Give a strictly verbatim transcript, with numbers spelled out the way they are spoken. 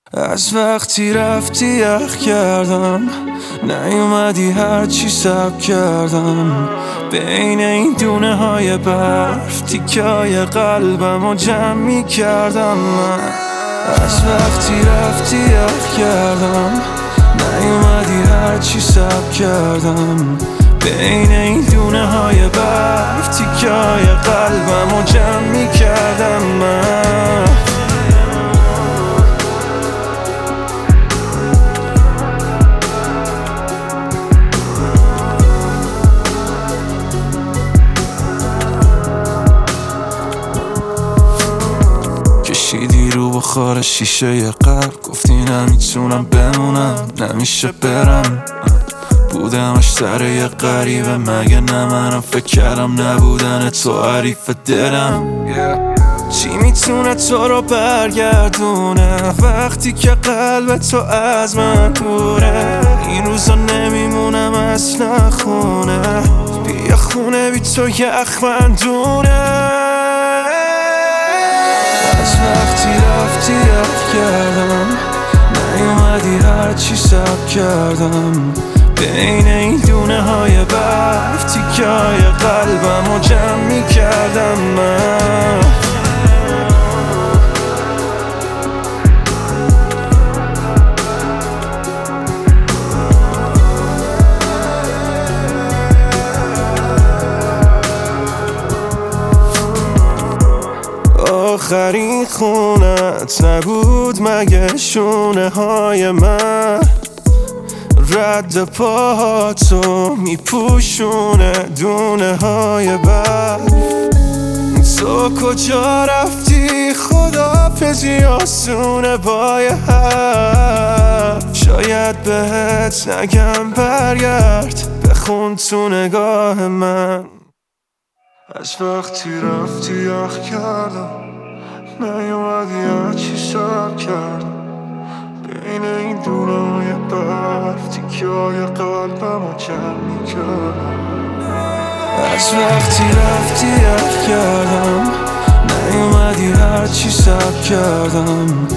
از وقتی رفتی یخ کردم، نیومدی هرچی سب کردم. بین این دونه های برف تیکه های قلبم رو جمع می کردم. من از وقتی رفتی یخ کردم، نیومدی هرچی سب کردم. بین این دونه های برف تیکه های قلبم رو جمع می کردم. من کشیدی رو بخار شیشه ی قلب، گفتی نمیتونم بمونم، نمیشه برم. بودمش سر یه غریبه، مگه نه منم فکر کردم نبودن تو حریف دلم. چی میتونه تو رو برگردونه وقتی که قلب تو از من دوره؟ این روزا نمیمونم اصلا خونه، بیا خونه بی تو یخ من دونه. از وقتی رفتی یخ کردم، نیومدی هرچی سب کردم. بین این دونه های برف تیکه های قلبم رو جمع می کردم. من آخرین خونت نبود مگه شونه های من؟ رد پاهاتو میپوشونه دونه های برف. تو کجا رفتی؟ خداحافظی آسونه با یه حرف. شاید بهت نگم برگرد، بخون تو نگاه من. از وقتی رفتی یخ کردم، نیومدی هرچی سر کردم. بین این دونه های برف تیکه های قلبم رو جمع می کردم. از وقتی رفتی یخ کردم، نیومدی هرچی سب کردم.